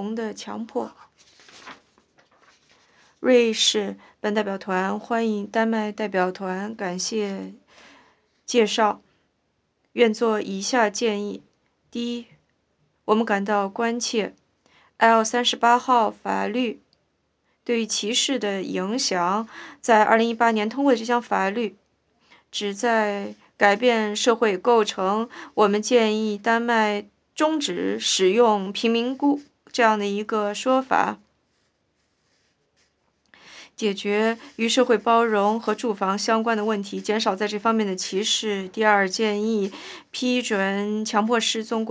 同的强迫。瑞士本代表团欢迎丹麦代表团感谢介绍，愿做以下建议：第一，我们感到关切 L38号法律对于歧视的影响。在2018年通过的这项法律旨在改变社会构成，我们建议丹麦终止使用贫民窟这样的一个说法，解决与社会包容和住房相关的问题，减少在这方面的歧视。第二，建议批准强迫失踪